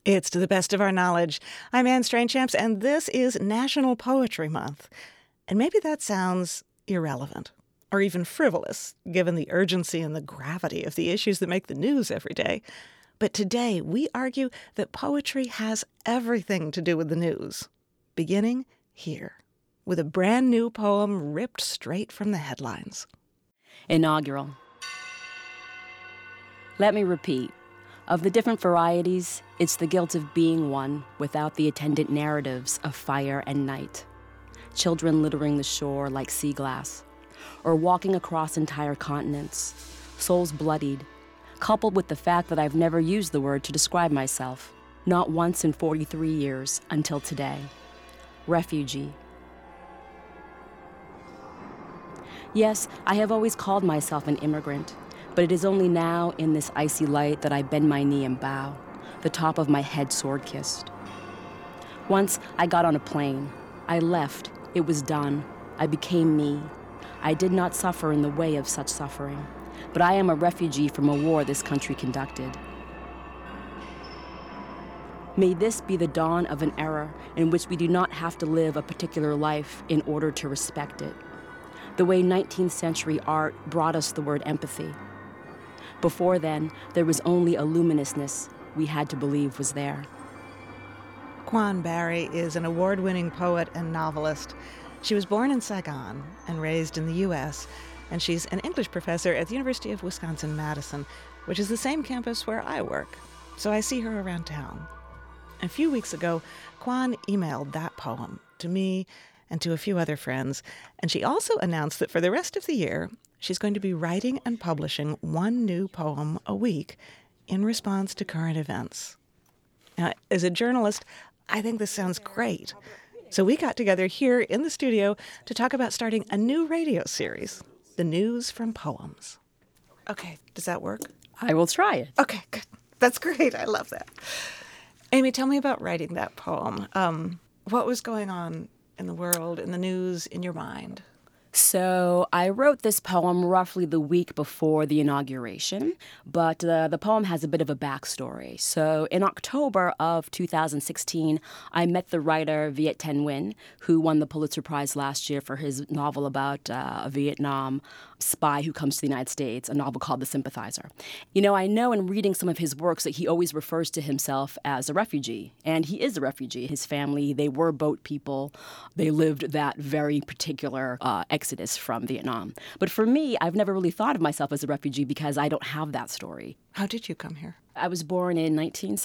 It's To the Best of Our Knowledge. I'm Anne Strainchamps, and this is National Poetry Month. And maybe that sounds irrelevant or even frivolous, given the urgency and the gravity of the issues that make the news every day. But today, we argue that poetry has everything to do with the news, beginning here, with a brand new poem ripped straight from the headlines. Inaugural. Let me repeat. Of the different varieties, it's the guilt of being one without the attendant narratives of fire and night. Children littering the shore like sea glass, or walking across entire continents, souls bloodied, coupled with the fact that I've never used the word to describe myself, not once in 43 years until today. Refugee. Yes, I have always called myself an immigrant, but it is only now in this icy light that I bend my knee and bow, the top of my head sword-kissed. Once I got on a plane. I left. It was done. I became me. I did not suffer in the way of such suffering, but I am a refugee from a war this country conducted. May this be the dawn of an era in which we do not have to live a particular life in order to respect it. The way 19th century art brought us the word empathy. Before then, there was only a luminousness we had to believe was there. Quan Barry is an award-winning poet and novelist. She was born in Saigon and raised in the U.S., and she's an English professor at the University of Wisconsin-Madison, which is the same campus where I work, so I see her around town. A few weeks ago, Quan emailed that poem to me and to a few other friends, and she also announced that for the rest of the year, she's going to be writing and publishing one new poem a week in response to current events. Now, as a journalist, I think this sounds great. So we got together here in the studio to talk about starting a new radio series, The News from Poems. Okay, does that work? I will try it. Okay, good. That's great. I love that. Amy, tell me about writing that poem. What was going on in the world, in the news, in your mind? So I wrote this poem roughly the week before the inauguration, but the poem has a bit of a backstory. So in October of 2016, I met the writer Viet Thanh Nguyen, who won the Pulitzer Prize last year for his novel about a Vietnam spy who comes to the United States, a novel called The Sympathizer. You know, I know in reading some of his works that he always refers to himself as a refugee, and he is a refugee. His family, they were boat people. They lived that very particular exodus from Vietnam. But for me, I've never really thought of myself as a refugee because I don't have that story. How did you come here? I was born in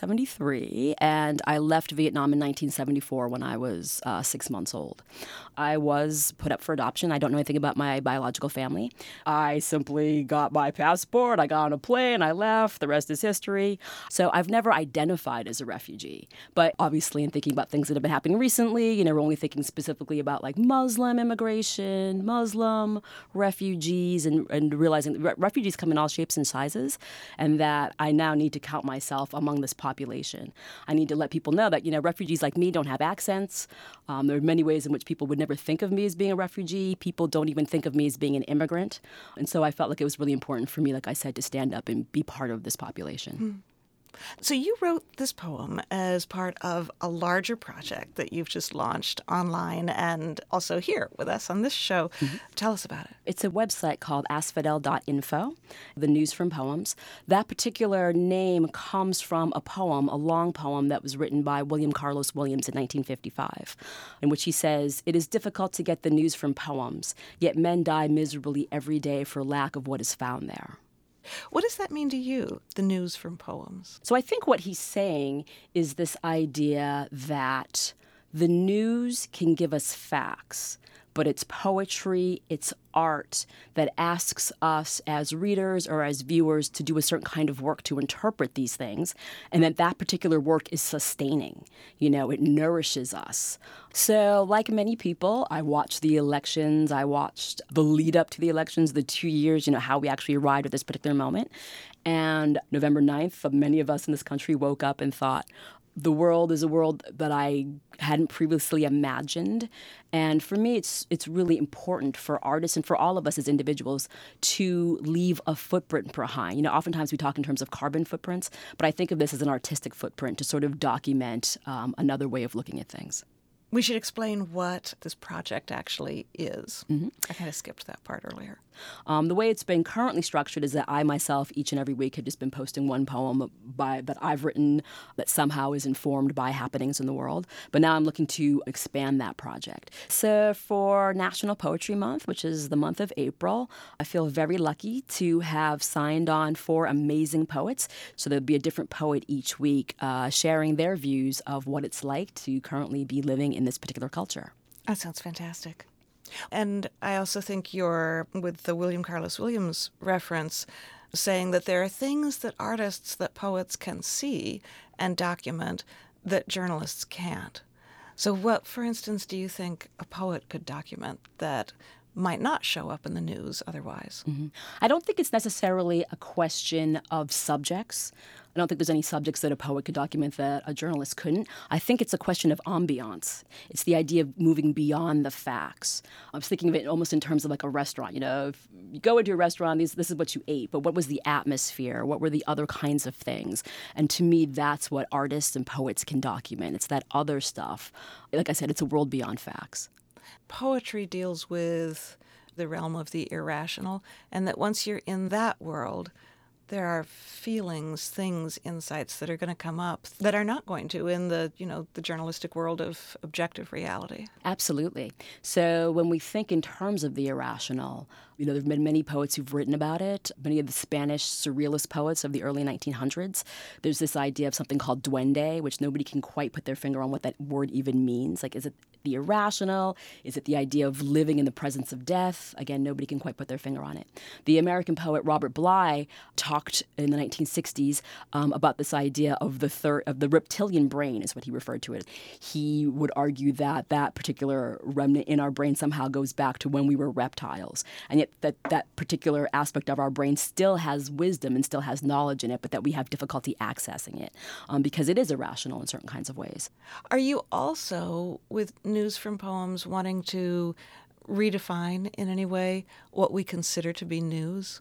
1973, and I left Vietnam in 1974 when I was 6 months old. I was put up for adoption. I don't know anything about my biological family. I simply got my passport, I got on a plane, I left, the rest is history. So I've never identified as a refugee. But obviously in thinking about things that have been happening recently, you know, we're only thinking specifically about like Muslim immigration, Muslim refugees, and realizing that refugees come in all shapes and sizes, and that I now need to count myself among this population. I need to let people know that, you know, refugees like me don't have accents. There are many ways in which people would never think of me as being a refugee. People don't even think of me as being an immigrant. And so I felt like it was really important for me, like I said, to stand up and be part of this population. So you wrote this poem as part of a larger project that you've just launched online and also here with us on this show. Mm-hmm. Tell us about it. It's a website called askfidel.info, The News from Poems. That particular name comes from a poem, a long poem that was written by William Carlos Williams in 1955, in which he says, "It is difficult to get the news from poems, yet men die miserably every day for lack of what is found there." What does that mean to you, the news from poems? So I think what he's saying is this idea that the news can give us facts, but it's poetry, it's art that asks us as readers or as viewers to do a certain kind of work to interpret these things, and that particular work is sustaining. You know, it nourishes us. So like many people, I watched the elections, I watched the lead up to the elections, the 2 years, you know, how we actually arrived at this particular moment. And November 9th, many of us in this country woke up and thought, The world is a world that I hadn't previously imagined. And for me, it's really important for artists and for all of us as individuals to leave a footprint behind. You know, oftentimes we talk in terms of carbon footprints, but I think of this as an artistic footprint to sort of document another way of looking at things. We should explain what this project actually is. Mm-hmm. I kind of skipped that part earlier. The way it's been currently structured is that I myself, each and every week, have just been posting one poem that I've written that somehow is informed by happenings in the world. But now I'm looking to expand that project. So for National Poetry Month, which is the month of April, I feel very lucky to have signed on 4 amazing poets. So there'll be a different poet each week sharing their views of what it's like to currently be living in this particular culture. That sounds fantastic. And I also think you're, with the William Carlos Williams reference, saying that there are things that artists, that poets can see and document that journalists can't. So what, for instance, do you think a poet could document that might not show up in the news otherwise? Mm-hmm. I don't think it's necessarily a question of subjects. I don't think there's any subjects that a poet could document that a journalist couldn't. I think it's a question of ambiance. It's the idea of moving beyond the facts. I was thinking of it almost in terms of like a restaurant. You know, if you go into a restaurant, this is what you ate, but what was the atmosphere? What were the other kinds of things? And to me, that's what artists and poets can document. It's that other stuff. Like I said, it's a world beyond facts. Poetry deals with the realm of the irrational, and that once you're in that world, there are feelings, things, insights that are going to come up that are not going to in the, the journalistic world of objective reality. Absolutely. So when we think in terms of the irrational, there have been many poets who've written about it. Many of the Spanish surrealist poets of the early 1900s. There's this idea of something called duende, which nobody can quite put their finger on what that word even means. Like, is it the irrational? Is it the idea of living in the presence of death? Again, nobody can quite put their finger on it. The American poet Robert Bly talked in the 1960s about this idea of the reptilian brain, is what he referred to it. He would argue that that particular remnant in our brain somehow goes back to when we were reptiles, and yet that particular aspect of our brain still has wisdom and still has knowledge in it, but that we have difficulty accessing it because it is irrational in certain kinds of ways. Are you also, with News from Poems, wanting to redefine in any way what we consider to be news?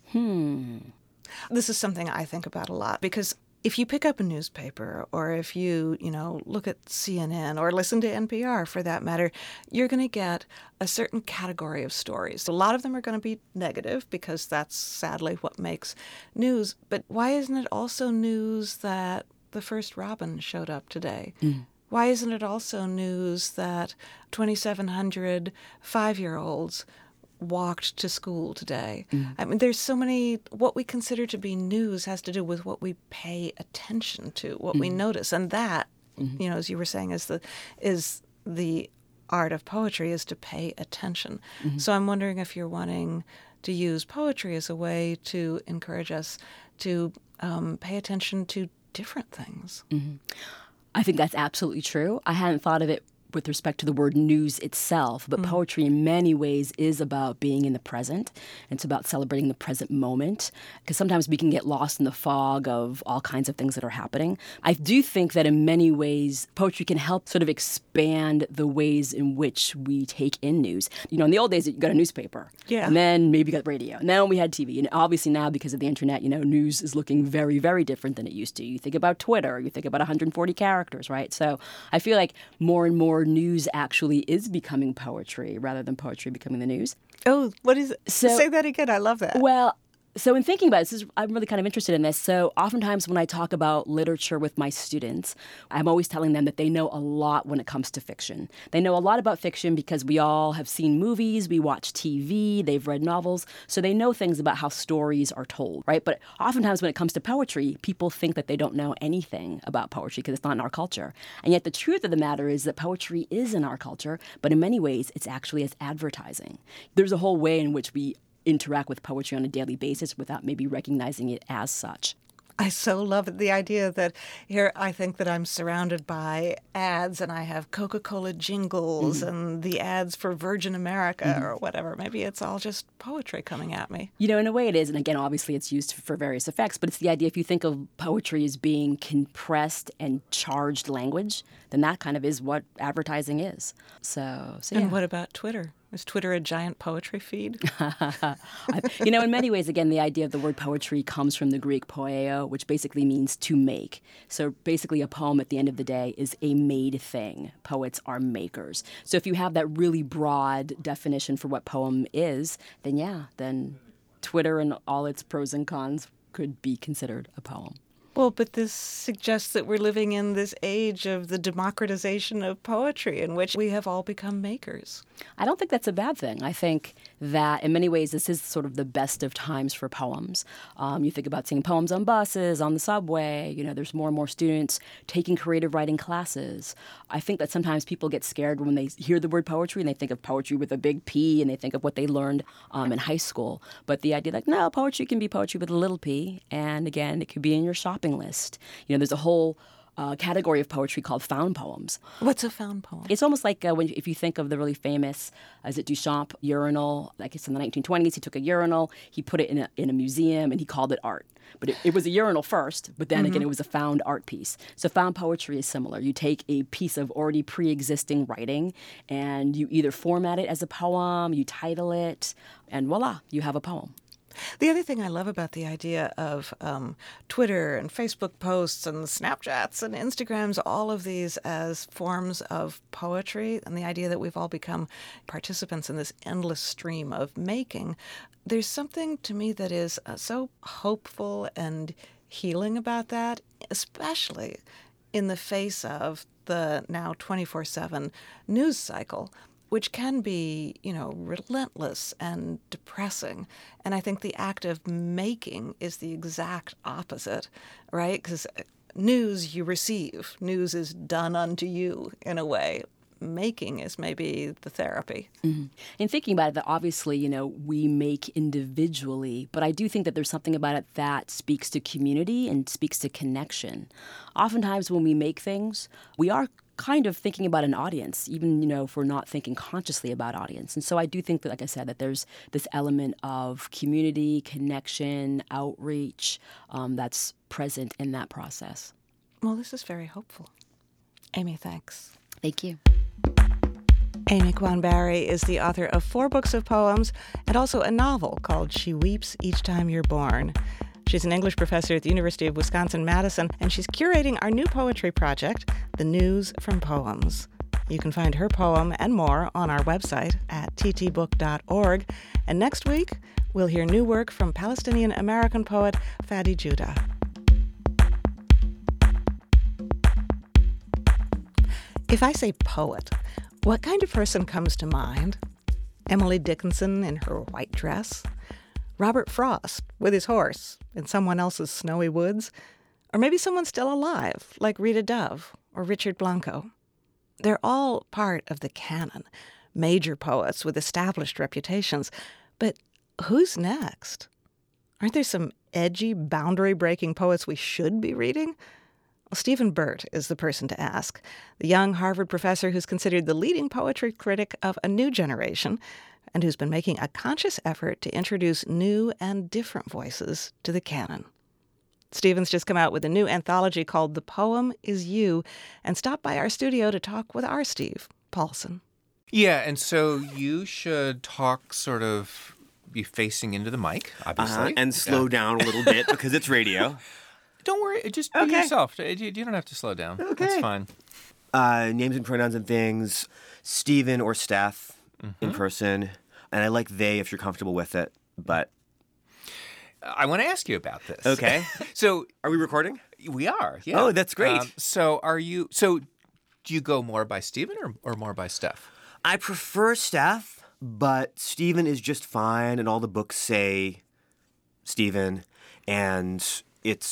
This is something I think about a lot, because if you pick up a newspaper, or if you, look at CNN or listen to NPR for that matter, you're going to get a certain category of stories. A lot of them are going to be negative because that's sadly what makes news. But why isn't it also news that the first robin showed up today? Why isn't it also news that 2,700 5-year-olds walked to school today? I mean, there's so many, what we consider to be news has to do with what we pay attention to, what we notice. And that, as you were saying, is the art of poetry, is to pay attention. So I'm wondering if you're wanting to use poetry as a way to encourage us to pay attention to different things. I think that's absolutely true. I hadn't thought of it with respect to the word news itself, but poetry in many ways is about being in the present. It's about celebrating the present moment, because sometimes we can get lost in the fog of all kinds of things that are happening. I do think that in many ways, poetry can help sort of expand the ways in which we take in news. In the old days, you got a newspaper, and then maybe you got radio, and then we had TV. And obviously now, because of the internet, news is looking very, very different than it used to. You think about Twitter, you think about 140 characters, right? So I feel like more and more news actually is becoming poetry rather than poetry becoming the news. Oh, what is it? Say that again. I love that. Well, so in thinking about it, I'm really kind of interested in this. So oftentimes when I talk about literature with my students, I'm always telling them that they know a lot when it comes to fiction. They know a lot about fiction because we all have seen movies, we watch TV, they've read novels, so they know things about how stories are told, right? But oftentimes when it comes to poetry, people think that they don't know anything about poetry because it's not in our culture. And yet the truth of the matter is that poetry is in our culture, but in many ways it's actually as advertising. There's a whole way in which we interact with poetry on a daily basis without maybe recognizing it as such. I so love the idea that here I think that I'm surrounded by ads and I have Coca-Cola jingles and the ads for Virgin America or whatever. Maybe it's all just poetry coming at me. You know, in a way it is. And again, obviously it's used for various effects, but it's the idea if you think of poetry as being compressed and charged language, then that kind of is what advertising is. So yeah. And what about Twitter? Is Twitter a giant poetry feed? You know, in many ways, again, the idea of the word poetry comes from the Greek poieo, which basically means to make. So basically a poem at the end of the day is a made thing. Poets are makers. So if you have that really broad definition for what poem is, then Twitter and all its pros and cons could be considered a poem. Well, but this suggests that we're living in this age of the democratization of poetry in which we have all become makers. I don't think that's a bad thing. I think that in many ways this is sort of the best of times for poems. You think about seeing poems on buses, on the subway. You know, there's more and more students taking creative writing classes. I think that sometimes people get scared when they hear the word poetry and they think of poetry with a big P and they think of what they learned in high school. But the idea like, no, poetry can be poetry with a little p. And again, it could be in your shopping list. You know, there's a whole category of poetry called found poems. What's a found poem? It's almost like if you think of the really famous, is it Duchamp urinal? I guess in the 1920s, he took a urinal, he put it in a museum, and he called it art. But it was a urinal first, but then again, it was a found art piece. So found poetry is similar. You take a piece of already pre-existing writing, and you either format it as a poem, you title it, and voila, you have a poem. The other thing I love about the idea of Twitter and Facebook posts and Snapchats and Instagrams, all of these as forms of poetry, and the idea that we've all become participants in this endless stream of making, there's something to me that is so hopeful and healing about that, especially in the face of the now 24/7 news cycle, which can be, relentless and depressing. And I think the act of making is the exact opposite, right? Because news you receive, news is done unto you in a way. Making is maybe the therapy. Mm-hmm. And thinking about it, that obviously, we make individually, but I do think that there's something about it that speaks to community and speaks to connection. Oftentimes when we make things, we are kind of thinking about an audience, even, if we're not thinking consciously about audience. And so I do think that, like I said, that there's this element of community, connection, outreach that's present in that process. Well, this is very hopeful. Amy, thanks. Thank you. Amy Quan Barry is the author of 4 books of poems and also a novel called She Weeps Each Time You're Born. She's an English professor at the University of Wisconsin-Madison, and she's curating our new poetry project, The News from Poems. You can find her poem and more on our website at ttbook.org. And next week, we'll hear new work from Palestinian-American poet Fadi Joudah. If I say poet, what kind of person comes to mind? Emily Dickinson in her white dress? Robert Frost with his horse in someone else's snowy woods? Or maybe someone still alive, like Rita Dove or Richard Blanco? They're all part of the canon, major poets with established reputations. But who's next? Aren't there some edgy, boundary-breaking poets we should be reading? Well, Stephen Burt is the person to ask, the young Harvard professor who's considered the leading poetry critic of a new generation and who's been making a conscious effort to introduce new and different voices to the canon. Stephen's just come out with a new anthology called The Poem Is You and stopped by our studio to talk with our Steve Paulson. Yeah, and so you should talk sort of, be facing into the mic, obviously. And slow down a little bit because it's radio. Don't worry, just be yourself. You don't have to slow down. Okay. That's fine. Names and pronouns and things, Stephen or Steph in person. And I like they if you're comfortable with it, but... I want to ask you about this. Okay. So... Are we recording? We are, yeah. Oh, that's great. So do you go more by Stephen or more by Steph? I prefer Steph, but Stephen is just fine, and all the books say Stephen, and it's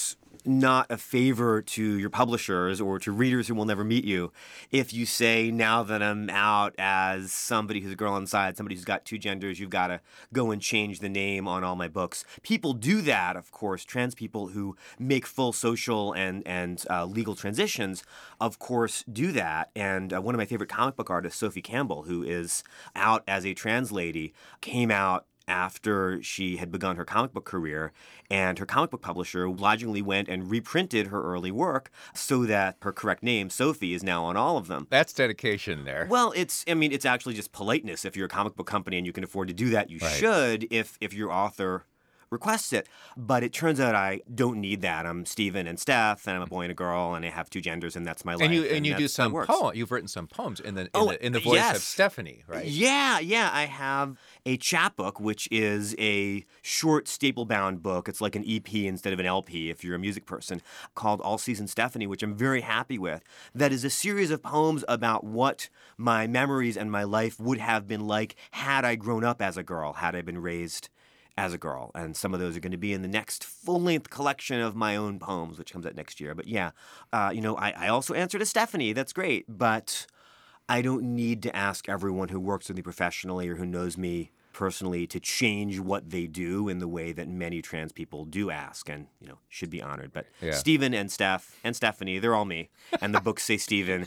not a favor to your publishers or to readers who will never meet you if you say, now that I'm out as somebody who's a girl inside, somebody who's got two genders, you've got to go and change the name on all my books. People do that, of course. Trans people who make full social and legal transitions, of course, do that. And one of my favorite comic book artists, Sophie Campbell, who is out as a trans lady, came out after she had begun her comic book career, and her comic book publisher logically went and reprinted her early work so that her correct name, Sophie, is now on all of them. That's dedication there. Well, it's actually just politeness. If you're a comic book company and you can afford to do that, you should if your author requests it. But it turns out I don't need that. I'm Stephen and Steph, and I'm a boy and a girl, and I have two genders, and that's my life. And you do some poems. You've written some poems in the voice of Stephanie, right? Yeah. I have a chapbook, which is a short staple-bound book. It's like an EP instead of an LP, if you're a music person, called All Season Stephanie, which I'm very happy with. That is a series of poems about what my memories and my life would have been like had I grown up as a girl, had I been raised as a girl. And some of those are going to be in the next full-length collection of my own poems, which comes out next year. But yeah, I also answer to Stephanie. That's great. But I don't need to ask everyone who works with me professionally or who knows me personally to change what they do in the way that many trans people do ask and, should be honored. But Stephen and Steph and Stephanie, they're all me. And the books say Stephen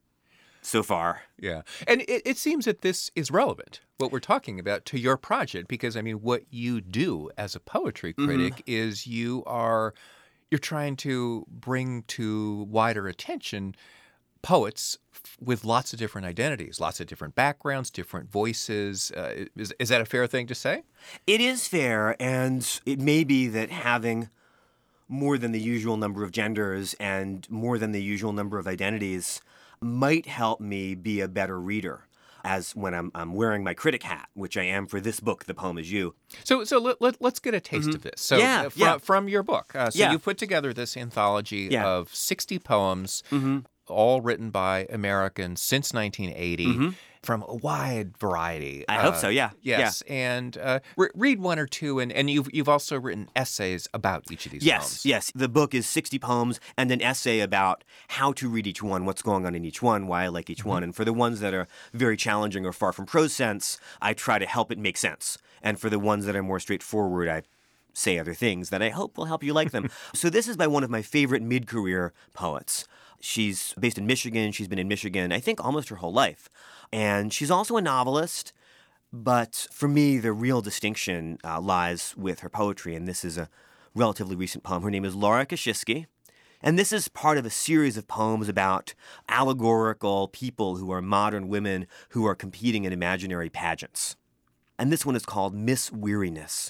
so far. Yeah. And it seems that this is relevant, what we're talking about, to your project, because, what you do as a poetry critic is you're trying to bring to wider attention poets with lots of different identities, lots of different backgrounds, different voices. Is that a fair thing to say? It is fair, and it may be that having more than the usual number of genders and more than the usual number of identities might help me be a better reader, as when I'm wearing my critic hat, which I am for this book, The Poem Is You. So let's get a taste of this. So from your book. You put together this anthology of 60 poems, all written by Americans since 1980. From a wide variety. I hope so, yeah. Yes, and read one or two, and you've also written essays about each of these poems. Yes. The book is 60 poems and an essay about how to read each one, what's going on in each one, why I like each one. And for the ones that are very challenging or far from prose sense, I try to help it make sense. And for the ones that are more straightforward, I say other things that I hope will help you like them. So this is by one of my favorite mid-career poets. She's based in Michigan. She's been in Michigan, I think, almost her whole life. And she's also a novelist, but for me, the real distinction lies with her poetry, and this is a relatively recent poem. Her name is Laura Kosciuszko, and this is part of a series of poems about allegorical people who are modern women who are competing in imaginary pageants. And this one is called Miss Weariness.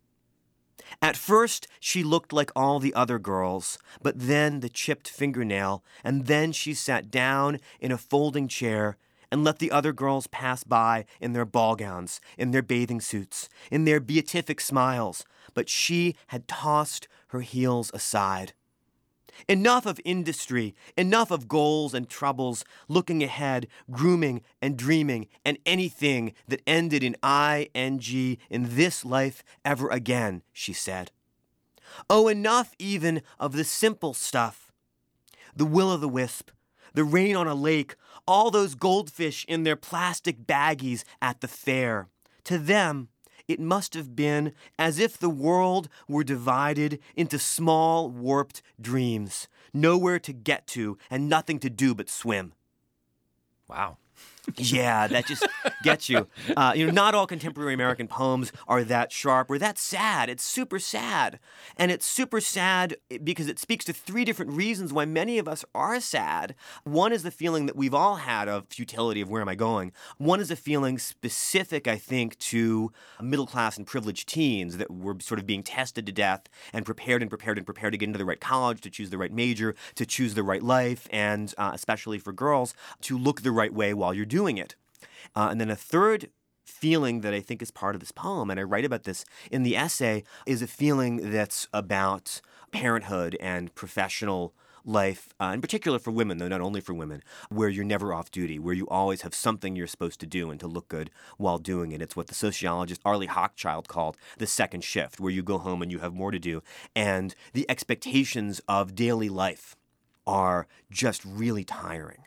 At first, she looked like all the other girls, but then the chipped fingernail, and then she sat down in a folding chair and let the other girls pass by in their ball gowns, in their bathing suits, in their beatific smiles, but she had tossed her heels aside. Enough of industry, enough of goals and troubles, looking ahead, grooming and dreaming, and anything that ended in ing in this life ever again, she said. Oh, enough even of the simple stuff. The will-o'-the-wisp, the rain on a lake, all those goldfish in their plastic baggies at the fair. To them, it must have been as if the world were divided into small, warped dreams, nowhere to get to and nothing to do but swim. Wow. Yeah, that just gets you. Not all contemporary American poems are that sharp or that sad. It's super sad. And it's super sad because it speaks to three different reasons why many of us are sad. One is the feeling that we've all had of futility of where am I going. One is a feeling specific, I think, to middle-class and privileged teens that were sort of being tested to death and prepared to get into the right college, to choose the right major, to choose the right life, and especially for girls, to look the right way while you're doing it. And then a third feeling that I think is part of this poem, and I write about this in the essay, is a feeling that's about parenthood and professional life, in particular for women, though not only for women, where you're never off duty, where you always have something you're supposed to do and to look good while doing it. It's what the sociologist Arlie Hochschild called the second shift, where you go home and you have more to do. And the expectations of daily life are just really tiring.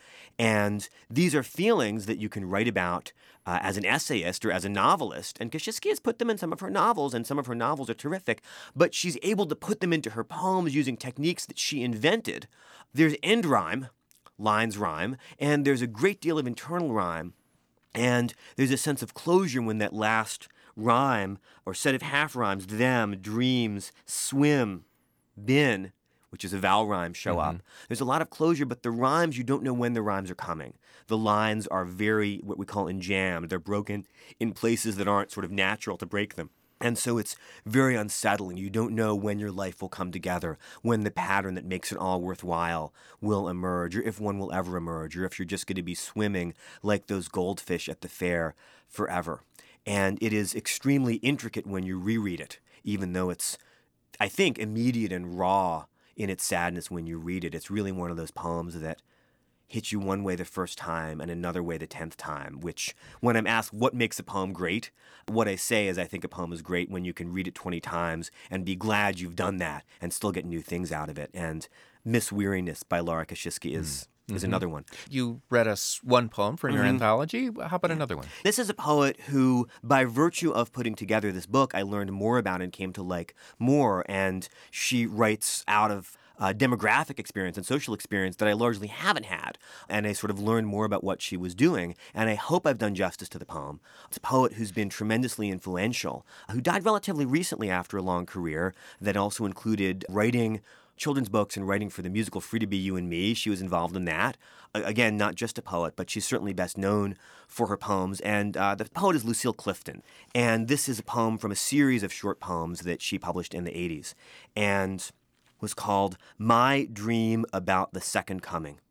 And these are feelings that you can write about as an essayist or as a novelist. And Kosciuszko has put them in some of her novels, and some of her novels are terrific. But she's able to put them into her poems using techniques that she invented. There's end rhyme, lines rhyme, and there's a great deal of internal rhyme. And there's a sense of closure when that last rhyme or set of half rhymes, them, dreams, swim, been, which is a vowel rhyme, show up. There's a lot of closure, but the rhymes, you don't know when the rhymes are coming. The lines are very, what we call enjambed. They're broken in places that aren't sort of natural to break them. And so it's very unsettling. You don't know when your life will come together, when the pattern that makes it all worthwhile will emerge, or if one will ever emerge, or if you're just going to be swimming like those goldfish at the fair forever. And it is extremely intricate when you reread it, even though it's, I think, immediate and raw in its sadness when you read it. It's really one of those poems that hits you one way the first time and another way the 10th time, which when I'm asked what makes a poem great, what I say is I think a poem is great when you can read it 20 times and be glad you've done that and still get new things out of it. And Miss Weariness by Laura Kosciuszko is another one. You read us one poem for your anthology. How about another one? This is a poet who, by virtue of putting together this book, I learned more about and came to like more. And she writes out of demographic experience and social experience that I largely haven't had. And I sort of learned more about what she was doing. And I hope I've done justice to the poem. It's a poet who's been tremendously influential, who died relatively recently after a long career that also included writing children's books and writing for the musical Free to Be You and Me. She was involved in that. Again, not just a poet, but she's certainly best known for her poems. And the poet is Lucille Clifton. And this is a poem from a series of short poems that she published in the 80s. And was called My Dream About the Second Coming.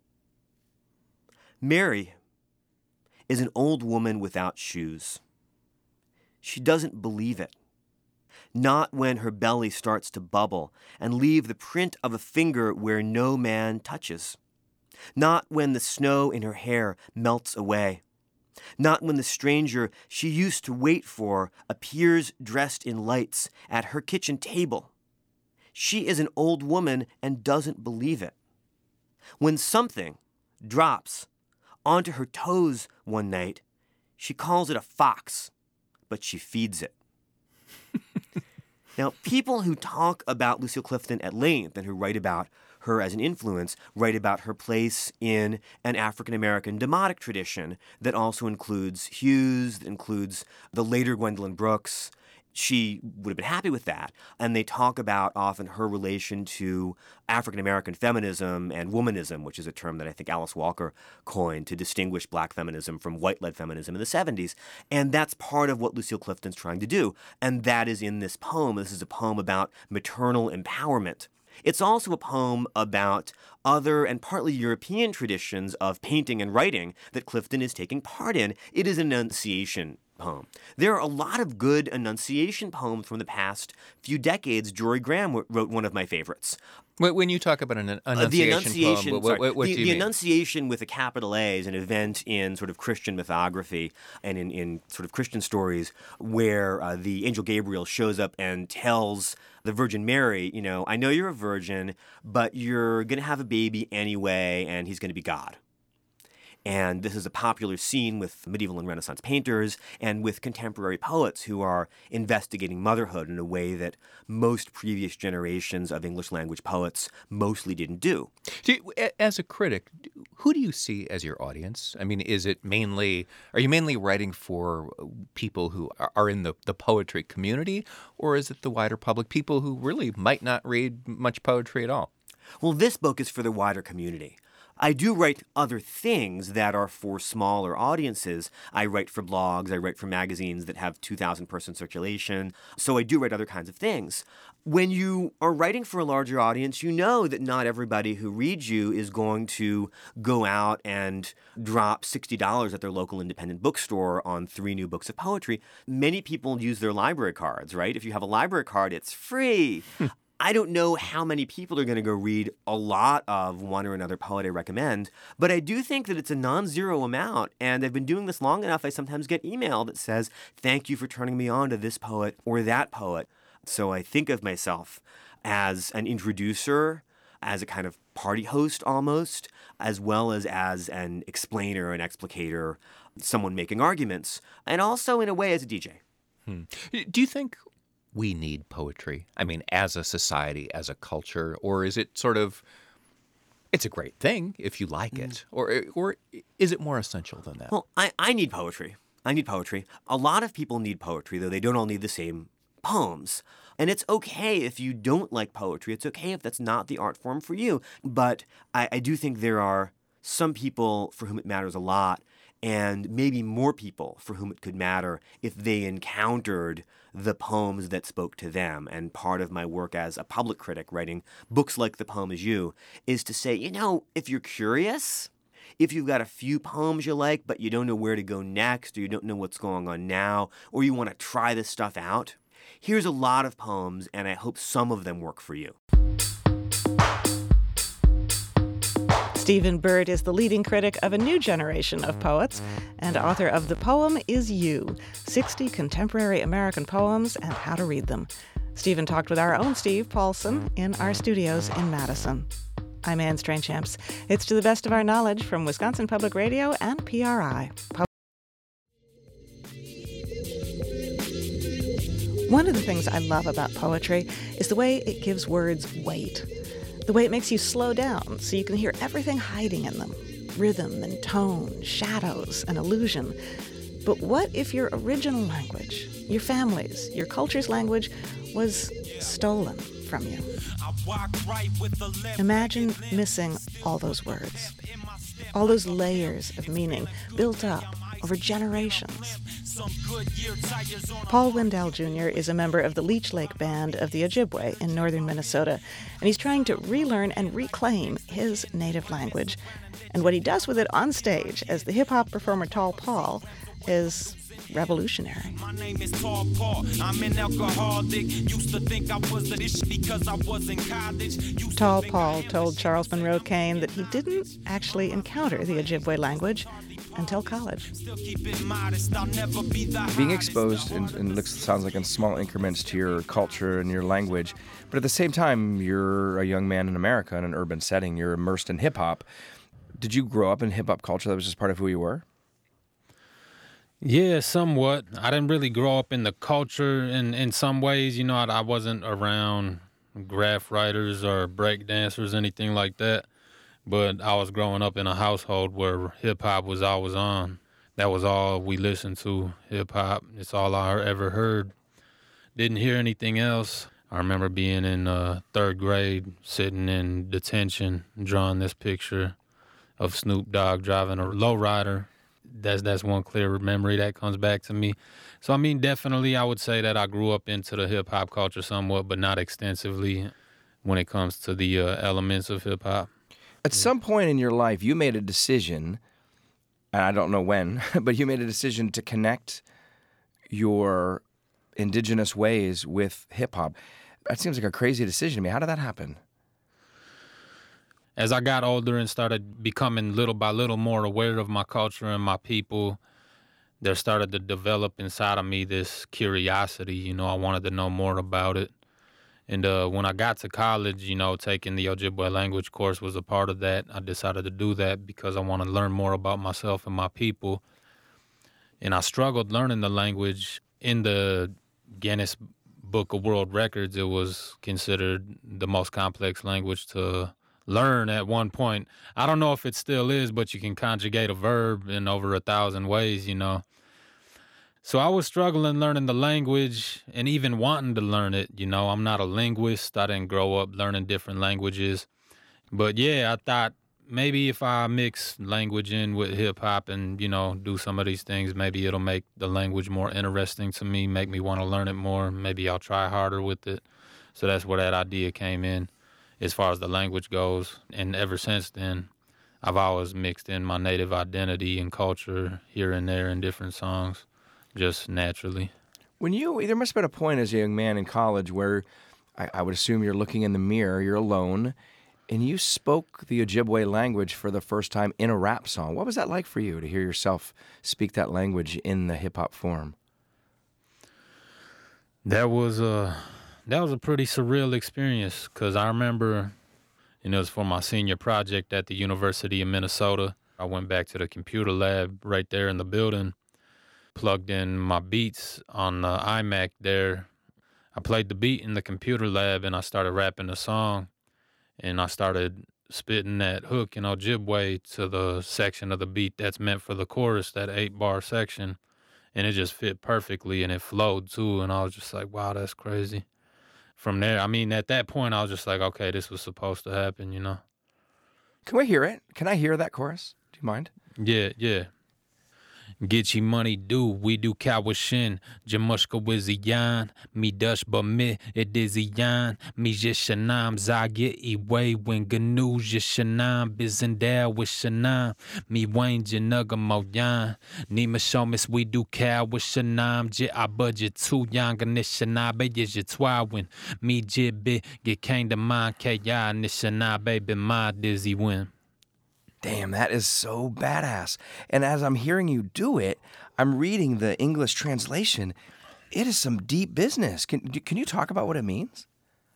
Mary is an old woman without shoes. She doesn't believe it. Not when her belly starts to bubble and leave the print of a finger where no man touches. Not when the snow in her hair melts away. Not when the stranger she used to wait for appears dressed in lights at her kitchen table. She is an old woman and doesn't believe it. When something drops onto her toes one night, she calls it a fox, but she feeds it. Now, people who talk about Lucille Clifton at length and who write about her as an influence write about her place in an African-American demotic tradition that also includes Hughes, that includes the later Gwendolyn Brooks. She would have been happy with that. And they talk about often her relation to African-American feminism and womanism, which is a term that I think Alice Walker coined to distinguish black feminism from white-led feminism in the 70s. And that's part of what Lucille Clifton's trying to do. And that is in this poem. This is a poem about maternal empowerment. It's also a poem about other and partly European traditions of painting and writing that Clifton is taking part in. It is an enunciation poem. There are a lot of good enunciation poems from the past few decades. Jory Graham wrote one of my favorites. When you talk about an enunciation poem, what do you mean? The enunciation with a capital A is an event in sort of Christian mythography and in sort of Christian stories where the angel Gabriel shows up and tells the Virgin Mary, you know, I know you're a virgin, but you're going to have a baby anyway, and he's going to be God. And this is a popular scene with medieval and Renaissance painters and with contemporary poets who are investigating motherhood in a way that most previous generations of English language poets mostly didn't do. As a critic, who do you see as your audience? I mean, are you mainly writing for people who are in the poetry community, or is it the wider public, people who really might not read much poetry at all? Well, this book is for the wider community. I do write other things that are for smaller audiences. I write for blogs. I write for magazines that have 2,000-person circulation. So I do write other kinds of things. When you are writing for a larger audience, you know that not everybody who reads you is going to go out and drop $60 at their local independent bookstore on 3 new books of poetry. Many people use their library cards, right? If you have a library card, it's free. I don't know how many people are going to go read a lot of one or another poet I recommend, but I do think that it's a non-zero amount, and I've been doing this long enough, I sometimes get email that says, thank you for turning me on to this poet or that poet. So I think of myself as an introducer, as a kind of party host almost, as well as an explainer, an explicator, someone making arguments, and also in a way as a DJ. Do you think we need poetry? I mean, as a society, as a culture, or is it sort of, it's a great thing if you like it, or is it more essential than that? Well, I need poetry. I need poetry. A lot of people need poetry, though they don't all need the same poems. And it's okay if you don't like poetry. It's okay if that's not the art form for you. But I do think there are some people for whom it matters a lot, and maybe more people for whom it could matter if they encountered the poems that spoke to them. And part of my work as a public critic, writing books like The Poem Is You, is to say, if you're curious, if you've got a few poems you like, but you don't know where to go next, or you don't know what's going on now, or you want to try this stuff out, here's a lot of poems, and I hope some of them work for you. Stephen Bird is the leading critic of a new generation of poets and author of The Poem Is You, 60 Contemporary American Poems and How to Read Them. Stephen talked with our own Steve Paulson in our studios in Madison. I'm Anne Strainchamps. It's To the Best of Our Knowledge from Wisconsin Public Radio and PRI. One of the things I love about poetry is the way it gives words weight. The way it makes you slow down so you can hear everything hiding in them. Rhythm and tone, shadows and illusion. But what if your original language, your family's, your culture's language, was stolen from you? Imagine missing all those words, all those layers of meaning built up over generations. Paul Wendell Jr. is a member of the Leech Lake Band of the Ojibwe in northern Minnesota, and he's trying to relearn and reclaim his native language. And what he does with it on stage as the hip-hop performer Tall Paul is revolutionary. My name is Tall Paul. I'm an alcoholic. Used to think I was a dish because I was in college. Tall Paul told Charles Monroe Kane that he didn't actually encounter the Ojibwe language until college. Being exposed sounds like in small increments to your culture and your language, but at the same time, you're a young man in America in an urban setting. You're immersed in hip-hop. Did you grow up in hip-hop culture that was just part of who you were? Yeah, somewhat. I didn't really grow up in the culture in some ways. I wasn't around graph writers or break dancers, anything like that. But I was growing up in a household where hip-hop was always on. That was all we listened to, hip-hop. It's all I ever heard. Didn't hear anything else. I remember being in third grade, sitting in detention, drawing this picture of Snoop Dogg driving a lowrider. That's one clear memory that comes back to me. So, definitely I would say that I grew up into the hip-hop culture somewhat, but not extensively when it comes to the elements of hip-hop. At some point in your life, you made a decision, and I don't know when, but you made a decision to connect your indigenous ways with hip-hop. That seems like a crazy decision to me. How did that happen? As I got older and started becoming little by little more aware of my culture and my people, there started to develop inside of me this curiosity. I wanted to know more about it. And when I got to college, taking the Ojibwe language course was a part of that. I decided to do that because I want to learn more about myself and my people. And I struggled learning the language. In the Guinness Book of World Records, it was considered the most complex language to learn at one point. I don't know if it still is, but you can conjugate a verb in over 1,000 ways, So I was struggling learning the language and even wanting to learn it. I'm not a linguist. I didn't grow up learning different languages. But yeah, I thought maybe if I mix language in with hip hop and, do some of these things, maybe it'll make the language more interesting to me, make me want to learn it more. Maybe I'll try harder with it. So that's where that idea came in as far as the language goes. And ever since then, I've always mixed in my native identity and culture here and there in different songs. Just naturally. There must have been a point as a young man in college where I would assume you're looking in the mirror, you're alone, and you spoke the Ojibwe language for the first time in a rap song. What was that like for you to hear yourself speak that language in the hip-hop form? That was a pretty surreal experience because I remember, it was for my senior project at the University of Minnesota. I went back to the computer lab right there in the building, plugged in my beats on the iMac there. I played the beat in the computer lab and I started rapping the song, and I started spitting that hook in Ojibwe to the section of the beat that's meant for the chorus, that 8-bar section, and it just fit perfectly and it flowed too, and I was just like, wow, that's crazy. From there, at that point, I was just like, okay, this was supposed to happen, Can we hear it? Can I hear that chorus? Do you mind? Yeah. Get ye money do, we do kawashin, jamushka wiziyan, me dush but me it iziyan, me jishanam zagit iwe when gnu jishanam bizendale with shanam, me wayne janaga moyan, ni mashomis we do kawashanam, jit I budget too young nishanabe jitwawin, me jibbe get kind of man kaya nishanabe be my dizzy win. Damn, that is so badass. And as I'm hearing you do it, I'm reading the English translation. It is some deep business. Can you talk about what it means?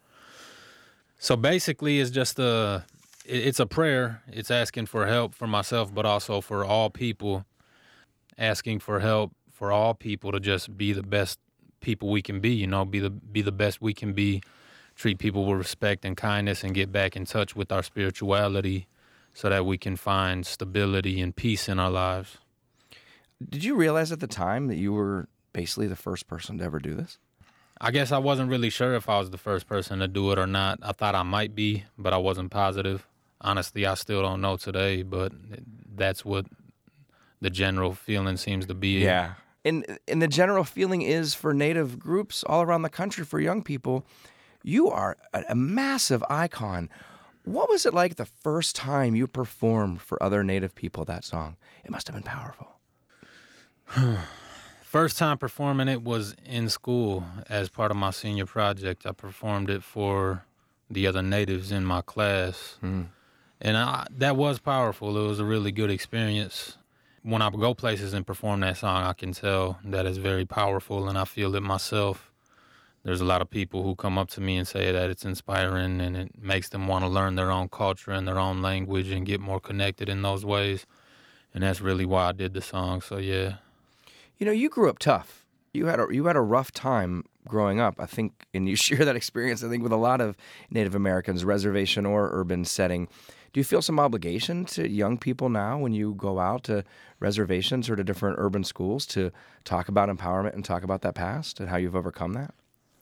So basically, it's just it's a prayer. It's asking for help for myself, but also for all people, asking for help for all people to just be the best people we can be, be the best we can be, treat people with respect and kindness, and get back in touch with our spirituality, so that we can find stability and peace in our lives. Did you realize at the time that you were basically the first person to ever do this? I guess I wasn't really sure if I was the first person to do it or not. I thought I might be, but I wasn't positive. Honestly, I still don't know today, but that's what the general feeling seems to be. Yeah. And the general feeling is for Native groups all around the country, for young people, you are a massive icon. What was it like the first time you performed for other Native people that song? It must have been powerful. First time performing it was in school as part of my senior project. I performed it for the other Natives in my class. And that was powerful. It was a really good experience. When I go places and perform that song, I can tell that it's very powerful, and I feel it myself. There's a lot of people who come up to me and say that it's inspiring and it makes them want to learn their own culture and their own language and get more connected in those ways. And that's really why I did the song. So, yeah. You grew up tough. You had a rough time growing up, I think, and you share that experience, I think, with a lot of Native Americans, reservation or urban setting. Do you feel some obligation to young people now when you go out to reservations or to different urban schools to talk about empowerment and talk about that past and how you've overcome that?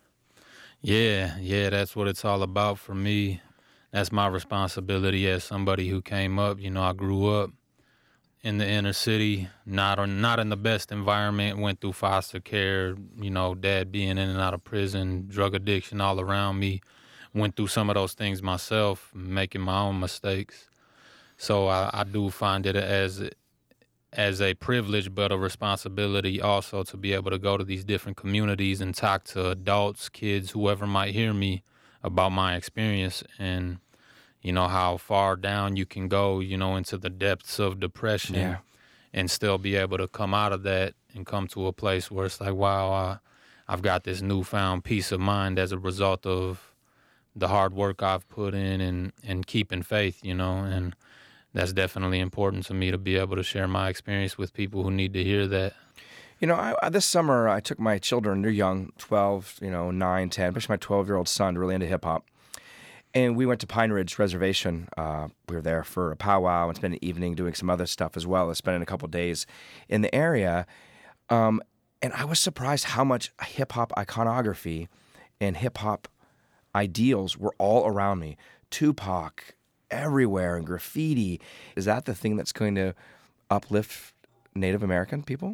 Yeah, that's what it's all about for me. That's my responsibility as somebody who came up. I grew up in the inner city, not in the best environment, went through foster care, dad being in and out of prison, drug addiction all around me. Went through some of those things myself, making my own mistakes. So I do find it as a privilege, but a responsibility also to be able to go to these different communities and talk to adults, kids, whoever might hear me about my experience and, how far down you can go, into the depths of depression and still be able to come out of that and come to a place where it's like, wow, I've got this newfound peace of mind as a result of the hard work I've put in and keeping faith, and that's definitely important to me to be able to share my experience with people who need to hear that. This summer I took my children, they're young, 12, 9, 10, especially my 12-year-old son, really into hip-hop. And we went to Pine Ridge Reservation. We were there for a powwow and spent an evening doing some other stuff as well as spending a couple of days in the area. And I was surprised how much hip-hop iconography and hip-hop ideals were all around me. Tupac everywhere and graffiti. Is that the thing that's going to uplift Native American people?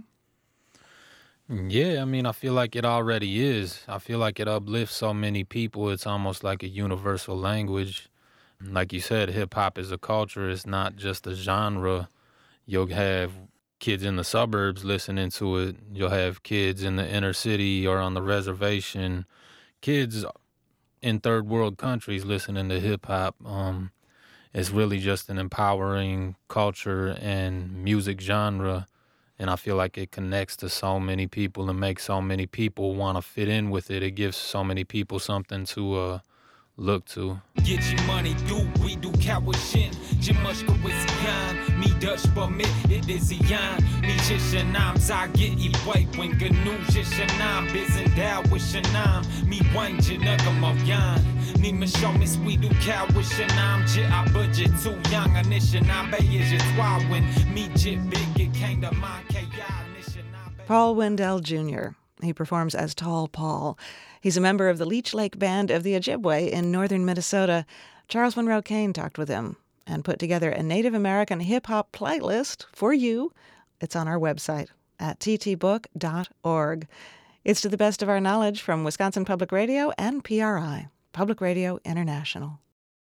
Yeah, I feel like it already is. I feel like it uplifts so many people. It's almost like a universal language. Like you said, hip-hop is a culture. It's not just a genre. You'll have kids in the suburbs listening to it. You'll have kids in the inner city or on the reservation. Kids in third world countries listening to hip hop. It's really just an empowering culture and music genre. And I feel like it connects to so many people and makes so many people want to fit in with it. It gives so many people something to look to. Get your money do we do kawashin Jimashka wisiyan mi Dutch permit it is yan mi shishanam zage iwai when gnu shishanam bizen da wishanam mi wan jinagamayan ni mishomis we do kawishanam ji a budget too young anishanam bay is it when me jit big it came to my Paul Wendell Jr. He performs as Tall Paul. He's a member of the Leech Lake Band of the Ojibwe in northern Minnesota. Charles Monroe Kane talked with him and put together a Native American hip-hop playlist for you. It's on our website at ttbook.org. It's to the best of our knowledge from Wisconsin Public Radio and PRI, Public Radio International.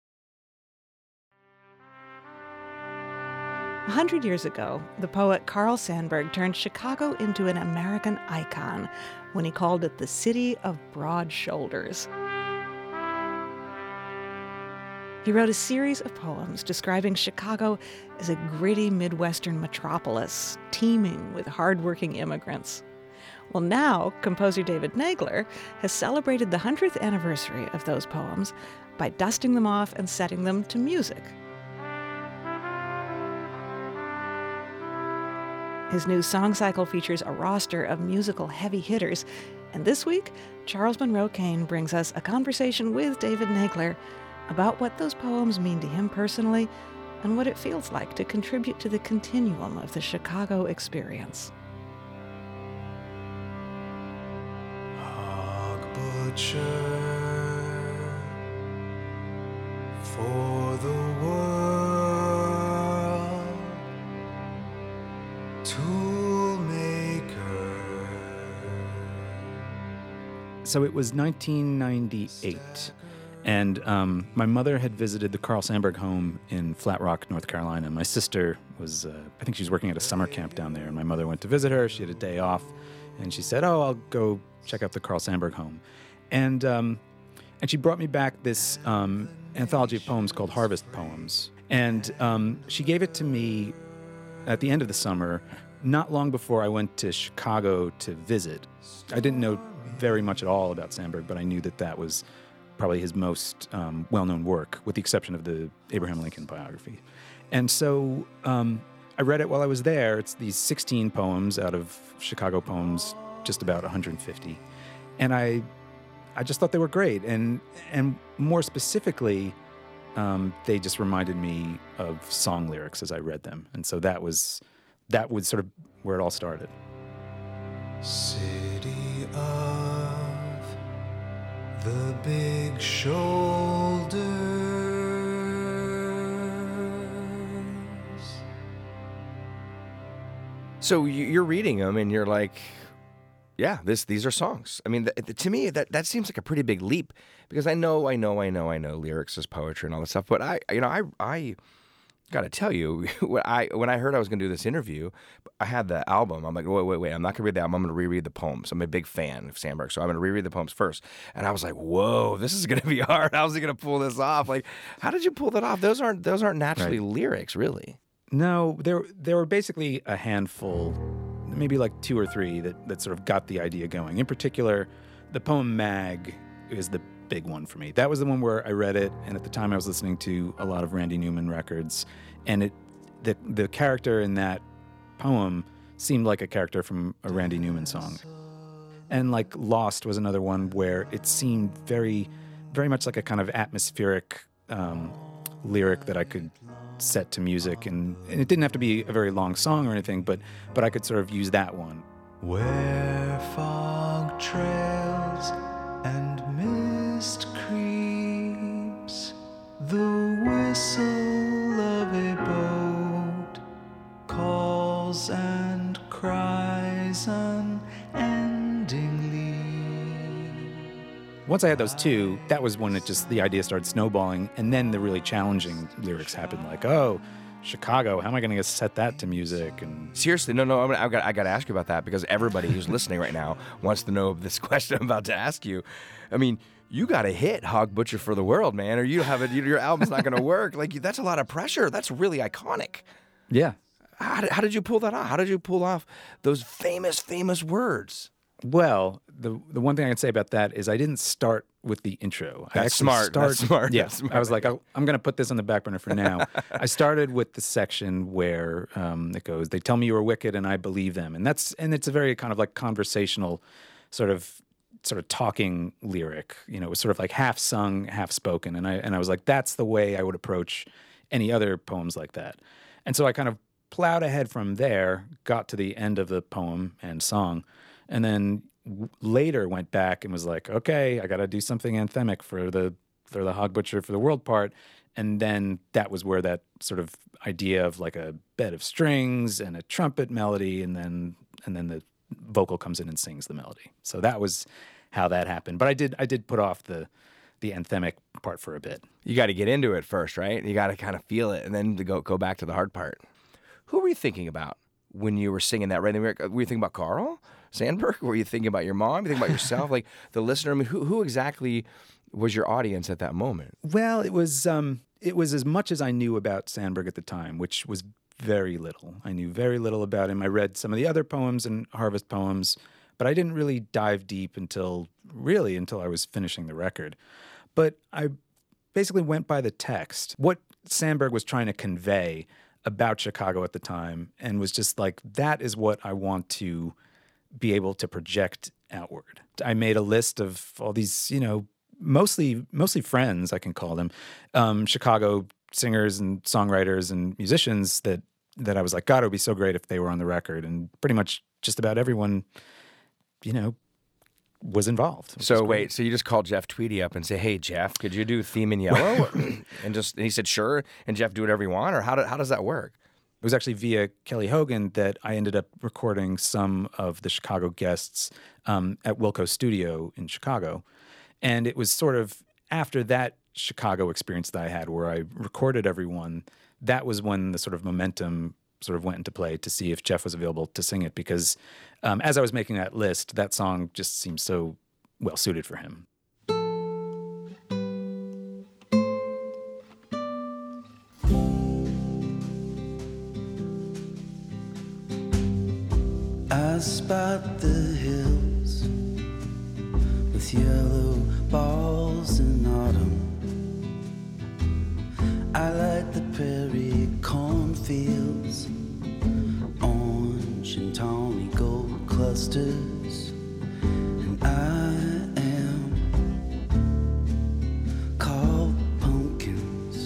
100 years ago, the poet Carl Sandburg turned Chicago into an American icon when he called it the city of broad shoulders. He wrote a series of poems describing Chicago as a gritty Midwestern metropolis teeming with hardworking immigrants. Well, now, composer David Nagler has celebrated the 100th anniversary of those poems by dusting them off and setting them to music. His new song cycle features a roster of musical heavy hitters, and this week, Charles Monroe Kane brings us a conversation with David Nagler about what those poems mean to him personally and what it feels like to contribute to the continuum of the Chicago experience. Hog butcher for the world, tool maker. So it was 1998, and my mother had visited the Carl Sandburg home in Flat Rock, North Carolina. My sister was, I think she was working at a summer camp down there, and my mother went to visit her. She had a day off, and she said, I'll go check out the Carl Sandburg home. And she brought me back this anthology of poems called Harvest Poems. And she gave it to me at the end of the summer, not long before I went to Chicago to visit. I didn't know very much at all about Sandburg, but I knew that that was probably his most well-known work, with the exception of the Abraham Lincoln biography. And so I read it while I was there. It's these 16 poems out of Chicago Poems, just about 150. And I just thought they were great. And more specifically, they just reminded me of song lyrics as I read them. And so that was sort of where it all started. City of the big shoulders. So you're reading them and you're like, yeah, these are songs. I mean, to me, that seems like a pretty big leap, because I know lyrics is poetry and all this stuff. But I got to tell you, when I heard I was going to do this interview, I had the album. I'm like, wait, I'm not going to read the album. I'm going to reread the poems. I'm a big fan of Sandburg, so I'm going to reread the poems first. And I was like, whoa, this is going to be hard. How's he going to pull this off? Like, how did you pull that off? Those aren't naturally lyrics, really. No, there were basically a handful, maybe like two or three that sort of got the idea going. In particular, the poem Mag is the big one for me. That was the one where I read it, and at the time I was listening to a lot of Randy Newman records, and the character in that poem seemed like a character from a Randy Newman song. And like Lost was another one where it seemed very, very much like a kind of atmospheric lyric that I could set to music, and it didn't have to be a very long song or anything, but I could sort of use that one. Where fog trails and mist creeps, the whistle of a boat calls and cries unendingly. Once I had those two, that was when the idea started snowballing, and then the really challenging lyrics happened, like, oh, Chicago, how am I going to set that to music? And seriously, no, I got to ask you about that, because everybody who's listening right now wants to know this question I'm about to ask you. I mean, you got to hit Hog Butcher for the World, man, or your album's not going to work. Like, that's a lot of pressure. That's really iconic. Yeah. How did you pull that off? How did you pull off those famous words? Well, the one thing I can say about that is I didn't start with the intro. That's smart. That's smart. Yeah, That's smart. I was like, I'm going to put this on the back burner for now. I started with the section where it goes, "They tell me you are wicked, and I believe them," and it's a very kind of like conversational, sort of talking lyric. You know, it was sort of like half sung, half spoken, and I was like, that's the way I would approach any other poems like that. And so I kind of plowed ahead from there, got to the end of the poem and song, and then later went back and was like, okay, I got to do something anthemic for the Hog Butcher for the World part. And then that was where that sort of idea of like a bed of strings and a trumpet melody, and then the vocal comes in and sings the melody. So that was how that happened. But I did put off the anthemic part for a bit. You got to get into it first, right? You got to kind of feel it, and then to go back to the hard part. Who were you thinking about when you were singing that? Right? Were you thinking about Carl Sandburg? Were you thinking about your mom? Were you thinking about yourself? Like the listener? I mean, who exactly was your audience at that moment? Well, it was as much as I knew about Sandburg at the time, which was very little. I knew very little about him. I read some of the other poems and Harvest poems, but I didn't really dive deep until I was finishing the record. But I basically went by the text, what Sandburg was trying to convey about Chicago at the time, and was just like, that is what I want to be able to project outward. I made a list of all these, mostly friends, I can call them, Chicago singers and songwriters and musicians that I was like, God, it would be so great if they were on the record. And pretty much just about everyone, was involved. So you just called Jeff Tweedy up and say, hey, Jeff, could you do Theme in Yellow? and he said, sure. And Jeff, do whatever you want? Or how does that work? It was actually via Kelly Hogan that I ended up recording some of the Chicago guests at Wilco Studio in Chicago. And it was sort of after that Chicago experience that I had where I recorded everyone, that was when the sort of momentum sort of went into play to see if Jeff was available to sing it, because as I was making that list, that song just seemed so well suited for him. I spot the hills with yellow balls in autumn. I like the prairie cornfields, orange and tawny gold clusters, and I am called pumpkins.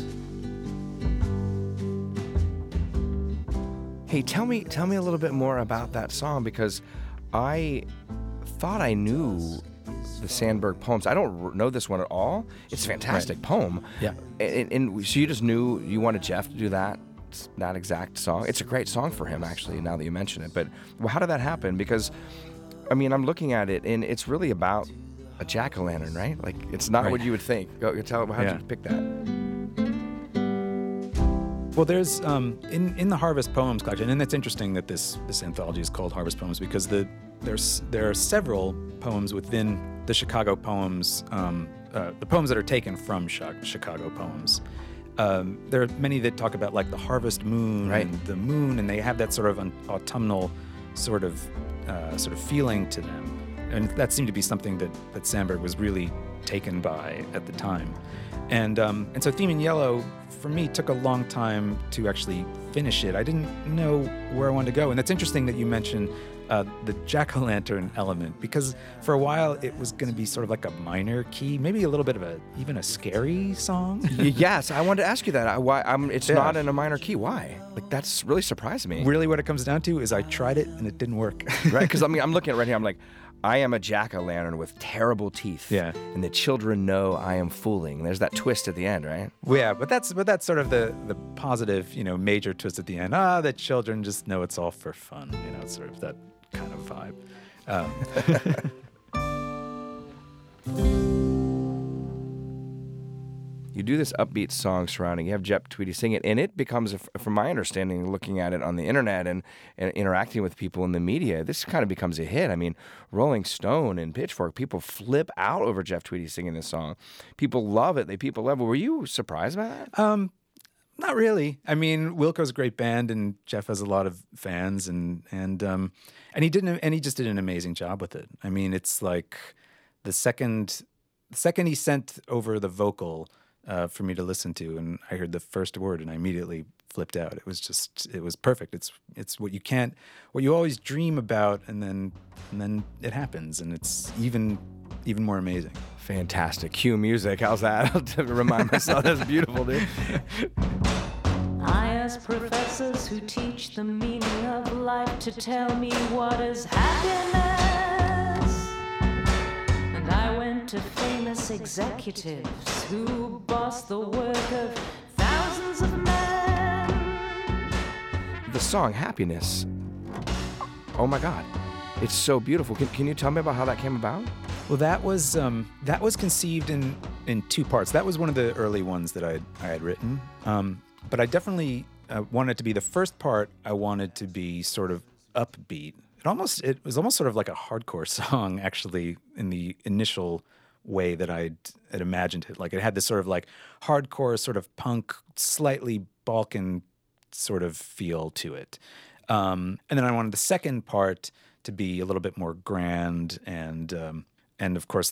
Hey, tell me a little bit more about that song, because I thought I knew the Sandburg poems. I don't know this one at all. It's a fantastic poem. Yeah. And so you just knew you wanted Jeff to do that exact song. It's a great song for him, actually, now that you mention it. But how did that happen? Because, I mean, I'm looking at it, and it's really about a jack-o'-lantern, right? Like, it's not what you would think. Tell how did you pick that? Well, there's in the Harvest Poems collection, and it's interesting that this anthology is called Harvest Poems, because there are several poems within the Chicago poems, the poems that are taken from Chicago poems. There are many that talk about like the harvest moon, right, and the moon, and they have that sort of autumnal sort of feeling to them, and that seemed to be something that Sandburg was really taken by at the time. And so Theme in Yellow, for me, took a long time to actually finish it. I didn't know where I wanted to go. And that's interesting that you mentioned the jack-o'-lantern element, because for a while it was going to be sort of like a minor key, maybe a little bit of even a scary song. Yes, I wanted to ask you that. It's not in a minor key. Why? Like, that's really surprised me. Really what it comes down to is I tried it and it didn't work. Right? Because I'm looking at it right here. I'm like, I am a jack-o'-lantern with terrible teeth. Yeah. And the children know I am fooling. There's that twist at the end, right? Well, yeah, but that's sort of the positive, major twist at the end. The children just know it's all for fun. It's sort of that kind of vibe. you do this upbeat song surrounding, you have Jeff Tweedy sing it, and it becomes, from my understanding, looking at it on the internet and interacting with people in the media, this kind of becomes a hit. I mean, Rolling Stone and Pitchfork, people flip out over Jeff Tweedy singing this song. People love it. People love it. Were you surprised by that? Not really. I mean, Wilco's a great band, and Jeff has a lot of fans, and he just did an amazing job with it. I mean, it's like the second he sent over the vocal for me to listen to, and I heard the first word, and I immediately flipped out. It was perfect. It's what you always dream about, and then it happens, and it's even more amazing. Fantastic. Cue music. How's that? To remind myself, that's beautiful, dude. I ask professors who teach the meaning of life to tell me what is happiness. And I went to famous executives who boss the work of thousands of men. The song Happiness. Oh my God. It's so beautiful. Can you tell me about how that came about? Well, that was conceived in two parts. That was one of the early ones that I had written. But I definitely wanted it to be the first part. I wanted to be sort of upbeat. It was almost sort of like a hardcore song, actually, in the initial way that I had imagined it. Like it had this sort of like hardcore, sort of punk, slightly Balkan sort of feel to it. And then I wanted the second part to be a little bit more grand, and of course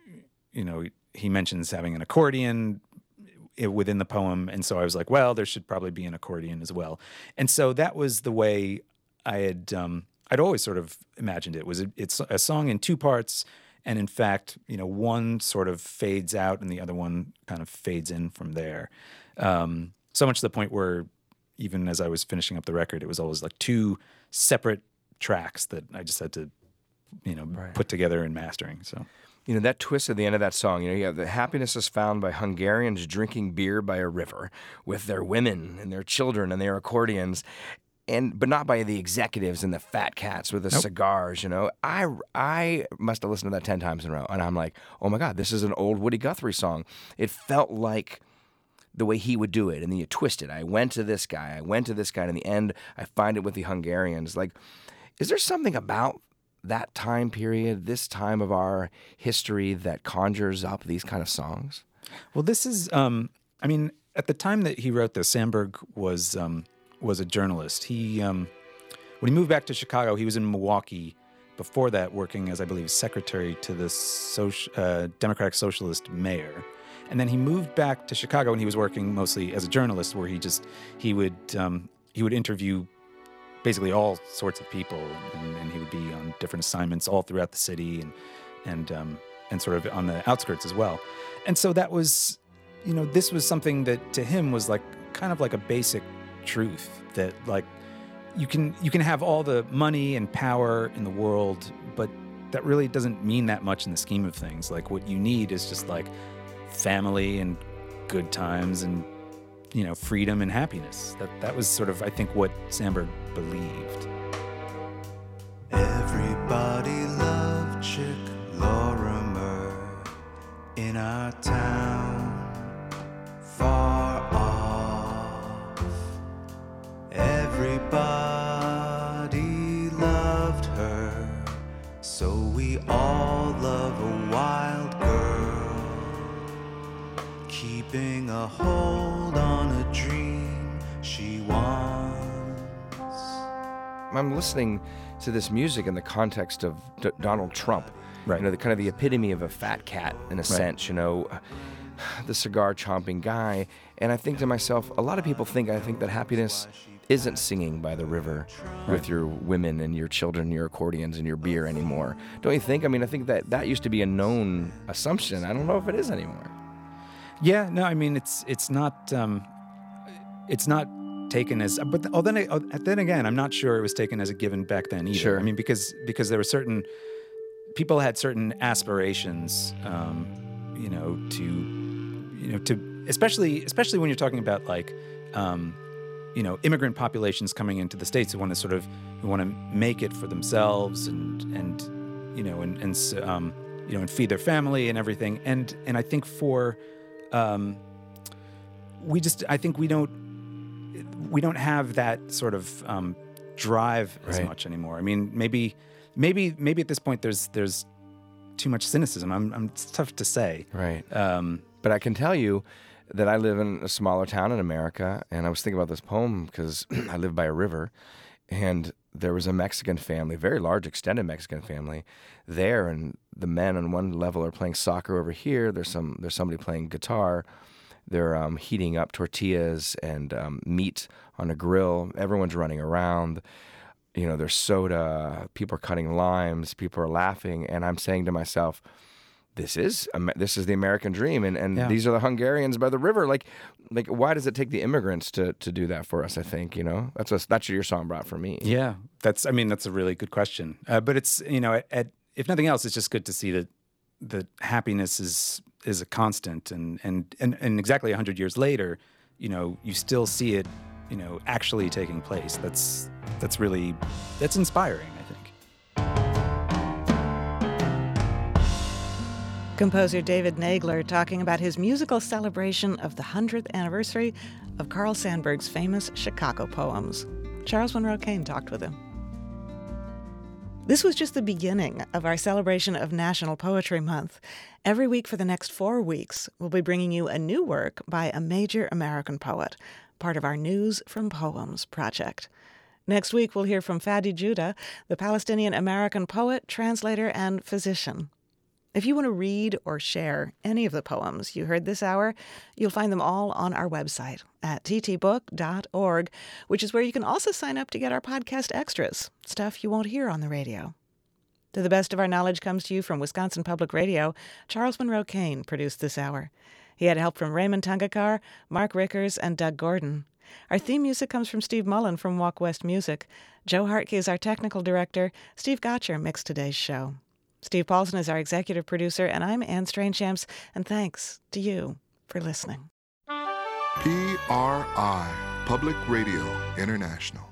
he mentions having an accordion within the poem, and so I was like, well, there should probably be an accordion as well. And so that was the way I'd always sort of imagined it. It's a song in two parts, and in fact, one sort of fades out and the other one kind of fades in from there. So much to the point where even as I was finishing up the record, it was always like two separate tracks that I just had to, put together in mastering. So, that twist at the end of that song, you have the happiness is found by Hungarians drinking beer by a river with their women and their children and their accordions, but not by the executives and the fat cats with the cigars. I must have listened to that 10 times in a row, and I'm like, oh my God, this is an old Woody Guthrie song. It felt like the way he would do it, and then you twist it. I went to this guy, and in the end, I find it with the Hungarians. Like, is there something about that time period, this time of our history, that conjures up these kind of songs? Well, this is, at the time that he wrote this, Sandberg was a journalist. When he moved back to Chicago, he was in Milwaukee before that, working as, I believe, secretary to the Democratic Socialist mayor. And then he moved back to Chicago, and he was working mostly as a journalist, where he would interview basically all sorts of people, and he would be on different assignments all throughout the city, and sort of on the outskirts as well. And so that was, this was something that to him was like kind of like a basic truth, that like you can have all the money and power in the world, but that really doesn't mean that much in the scheme of things. Like what you need is just like family and good times and freedom and happiness. That was sort of, I think, what Sandberg believed. Everybody loved Chick Lorimer in our town far off. Everybody loved her, so we all love a wild girl, keeping a hold on a dream she wants. I'm listening to this music in the context of Donald Trump, right? The kind of the epitome of a fat cat in a sense, the cigar chomping guy. And I think to myself, a lot of people think that happiness isn't singing by the river with your women and your children, your accordions and your beer anymore. Don't you think? I think that used to be a known assumption. I don't know if it is anymore. Yeah, no, it's not taken as, but then again, I'm not sure it was taken as a given back then either. Sure. Because there were certain people had certain aspirations, to especially when you're talking about like, immigrant populations coming into the States who want to make it for themselves and feed their family and everything. And I think for I think we don't have that sort of drive as much anymore. I mean, maybe at this point there's too much cynicism. It's tough to say. Right. But I can tell you that I live in a smaller town in America, and I was thinking about this poem because I live by a river, and there was a Mexican family, very large extended Mexican family there, and the men on one level are playing soccer over here. There's somebody playing guitar. They're heating up tortillas and meat on a grill. Everyone's running around. You know, there's soda. People are cutting limes. People are laughing, and I'm saying to myself, this is the American dream, and these are the Hungarians by the river. Like, why does it take the immigrants to do that for us? I think, you know, that's what your song brought for me. Yeah, that's a really good question. But it's, you know, if nothing else, it's just good to see that happiness is a constant, and exactly 100 years later, you know, you still see it, you know, actually taking place. That's inspiring, I think. Composer David Nagler talking about his musical celebration of the 100th anniversary of Carl Sandburg's famous Chicago poems. Charles Monroe Kane talked with him. This was just the beginning of our celebration of National Poetry Month. Every week for the next 4 weeks, we'll be bringing you a new work by a major American poet, part of our News from Poems project. Next week, we'll hear from Fadi Joudah, the Palestinian-American poet, translator, and physician. If you want to read or share any of the poems you heard this hour, you'll find them all on our website at ttbook.org, which is where you can also sign up to get our podcast extras, stuff you won't hear on the radio. To the best of our knowledge comes to you from Wisconsin Public Radio. Charles Monroe Kane produced this hour. He had help from Raymond Tungakar, Mark Rickers, and Doug Gordon. Our theme music comes from Steve Mullen from Walk West Music. Joe Hartke is our technical director. Steve Gotcher mixed today's show. Steve Paulson is our executive producer, and I'm Anne Strange-Champs, and thanks to you for listening. PRI, Public Radio International.